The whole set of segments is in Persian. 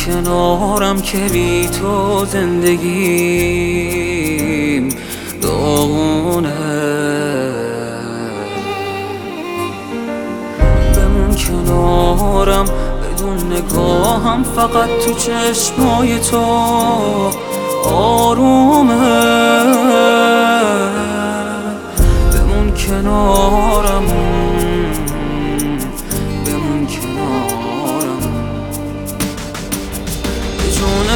کنارم که بی تو زندگیم داغونه. بمون کنارم بدون نگاهم، فقط تو چشمای تو آرومه. بمون کنارم، بمون کنارم. بدون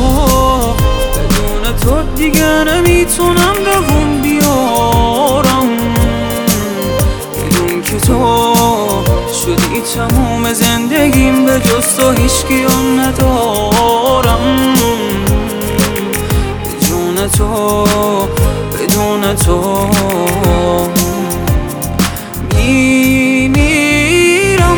تو دیگه نمیتونم دووم بیارم. بدون که تو شدی تموم زندگیم، به جز تو هیچکی ندارم. بدون تو میمیرم.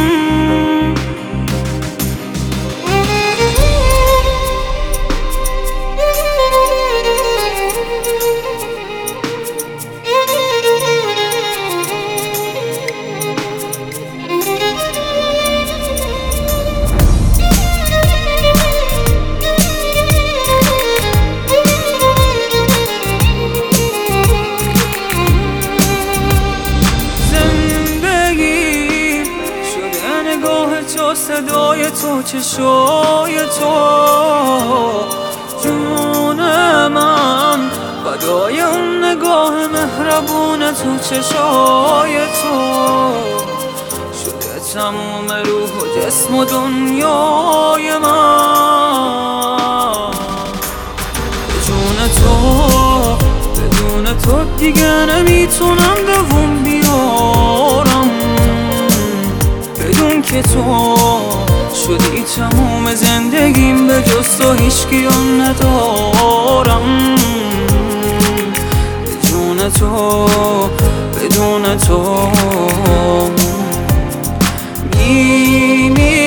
تو صدای تو، چشای تو، جون من فدای اون نگاه مهربون تو. چشای تو شده تموم روح و جسم و دنیای من. بدون تو دیگه نمیتونم دووم بیارم. بدون که تو شدی تموم زندگیم، به جز تو هیچکی ندارم. بدون تو میمیرم.